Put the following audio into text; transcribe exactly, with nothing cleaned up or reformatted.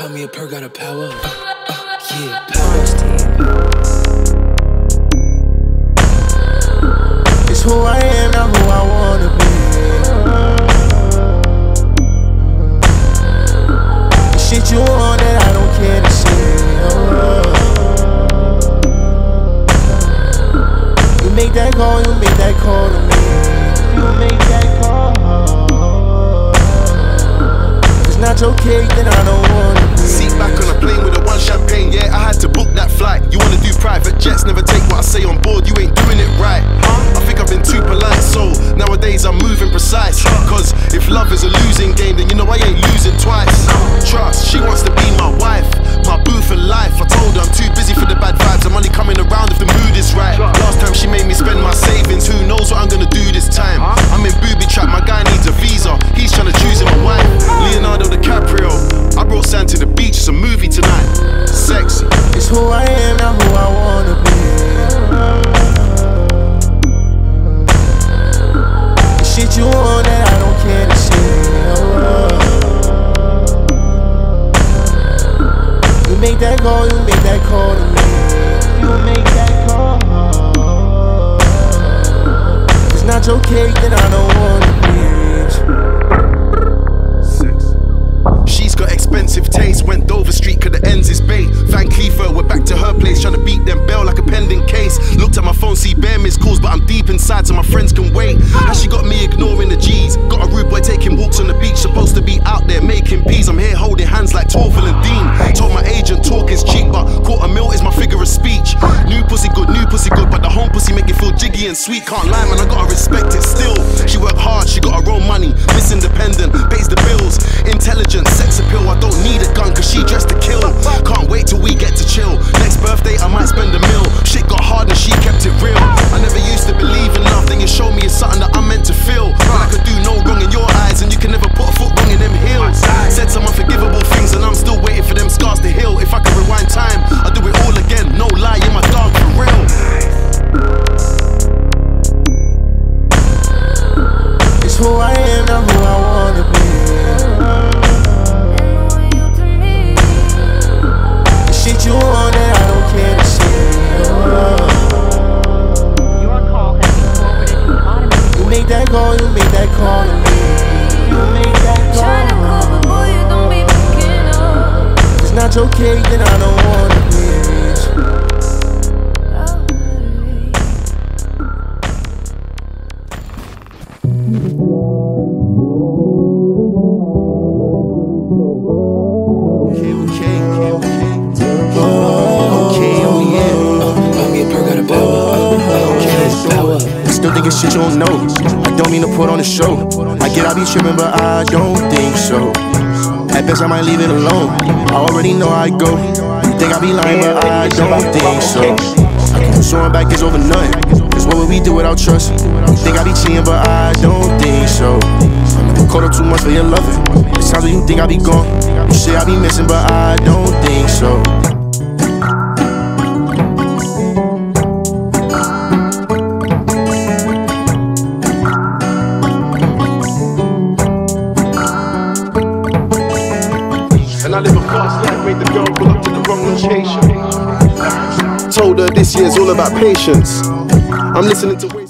Buy me a perk, got a power. Uh, uh, yeah, power team. It's who I am, not who I wanna be. The shit you want that I don't care to see. Oh. You make that call, you make that call to me. You make that call. It's not your cake, then I don't wanna be. Seat back on a plane with a one champagne, yeah, I had to book that flight. You wanna do private jets, never take what I say on board, you ain't doing it right. I think I've been too polite, so nowadays I'm moving precise. Cause if love is a losing game, then you know I ain't losing twice. Trust, she wants to be my wife, my boo for life. I told her I'm too busy for the bad vibes, I'm only coming around if the mood is right. Last time she made me spend my savings, who knows what I'm gonna do this time. I'm in booby trap, my guy needs a visa, he's trying to choose him a wife. Leonardo DiCaprio, I brought Sam to the beach, it's a movie tonight. Sexy. It's who I am, not who I wanna be. The shit you want that I don't care to see. Oh. You make that call, you make that call to me. You make that call. It's not your cake, then I don't wanna be. She's got expensive taste, went Dover Street cause the ends is bait. Van Cleaver, we're back to her place, trying to beat them bell like a pending case. Looked at my phone, see bare missed calls, but I'm deep inside so my friends can wait. How she got me ignoring the G's, got a rude boy taking walks on the beach, supposed to be out there making peas. I'm here holding hands like Torval and Dean. Told my agent talk is cheap, but quarter mil is my figure of speech. New pussy good, new pussy good, but the home pussy make it feel jiggy and sweet. Can't lie man, I gotta respect it still. She worked hard, she got her own money, Miss Independent, pays the bills. Intelligent, sex appeal, I don't need a gun cause she dressed to kill. Can't wait till we get to chill. Next birthday I might spend a mil. Shit got hard and she kept it real. I never used to believe in love, then you showed me it's something that I'm meant to feel. But I could do no wrong in your eyes and you can never put a foot wrong in them heels. Said some unforgivable things and I'm still waiting for them scars to heal. If I could rewind time, I'd do it all again. No lie, you're my dog for real. It's who I am, not who I wanna be. The shit you want that I don't care to see. Oh. Your call has been forwarded to an automated. You make that call, you make that call to me. You make that call. Boy, you don't be picking up. It's not your cake, then I don't wanna be. Still thinking shit you don't know. I don't mean to put on a show. I get I be tripping, but I don't think so. At best I might leave it alone. I already know how I go. You think I be lying, but I don't think so. I keep showing back it's over nothing. Cause what would we do without trust? You think I be cheating, but I don't think so. I never caught up too much for your loving. There's times when you think I be gone. You say I be missing, but I don't think so. And I live a fast life, made the girl pull up to the wrong location. Told her this year's all about patience. I'm listening to